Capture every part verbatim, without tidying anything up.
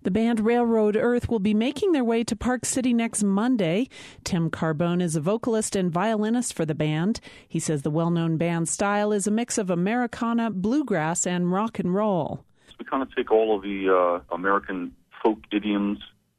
The band Railroad Earth will be making their way to Park City next Monday. Tim Carbone is a vocalist and violinist for the band. He says the well-known band style is a mix of Americana, bluegrass, and rock and roll. We kind of take all of the uh, American folk idioms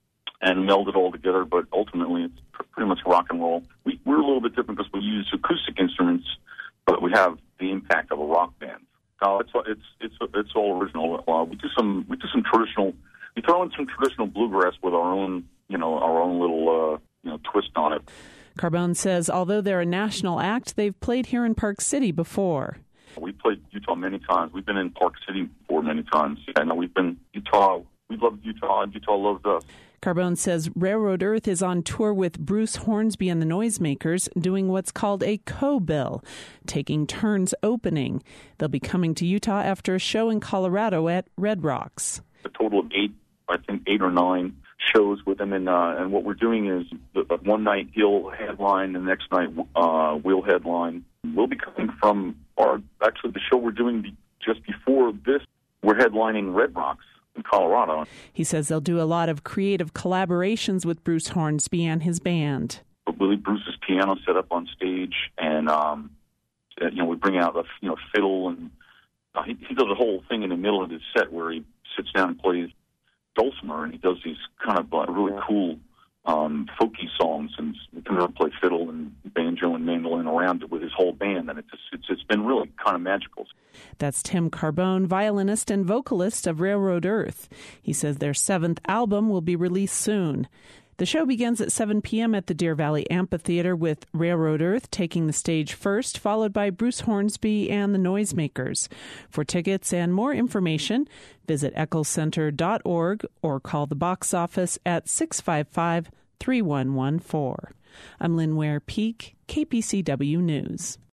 and meld it all together, but ultimately it's pr- pretty much rock and roll. We, we're a little bit different because we use acoustic instruments, but we have the impact of a rock band. Uh, it's it's it's it's all original. Uh, we do some we do some traditional. We throw in some traditional bluegrass with our own, you know, our own little, uh, you know, twist on it. Carbone says although they're a national act, they've played here in Park City before. We played Utah many times. We've been in Park City before many times. I know we've been Utah. We love Utah, and Utah loves us. Carbone says Railroad Earth is on tour with Bruce Hornsby and the Noisemakers, doing what's called a co-bill, taking turns opening. They'll be coming to Utah after a show in Colorado at Red Rocks. A total of eight, I think eight or nine shows with him, and uh, and what we're doing is the, one night he'll headline, the next night uh, we'll headline. We'll be coming from our actually the show we're doing just before this. We're headlining Red Rocks in Colorado. He says they'll do a lot of creative collaborations with Bruce Hornsby and his band. Willie Bruce's piano set up on stage, and um, you know we bring out a you know fiddle, and uh, he, he does a whole thing in the middle of his set where he sits down and plays dulcimer, and he does these kind of uh, really cool um, folky songs, and he can really play fiddle and banjo and mandolin around it with his whole band, and it's it's, it's been really kind of magical. That's Tim Carbone, violinist and vocalist of Railroad Earth. He says their seventh album will be released soon. The show begins at seven p.m. at the Deer Valley Amphitheater with Railroad Earth taking the stage first, followed by Bruce Hornsby and the Noisemakers. For tickets and more information, visit eccles center dot org or call the box office at six five five, three one one four. I'm Lynn Ware Peak, K P C W News.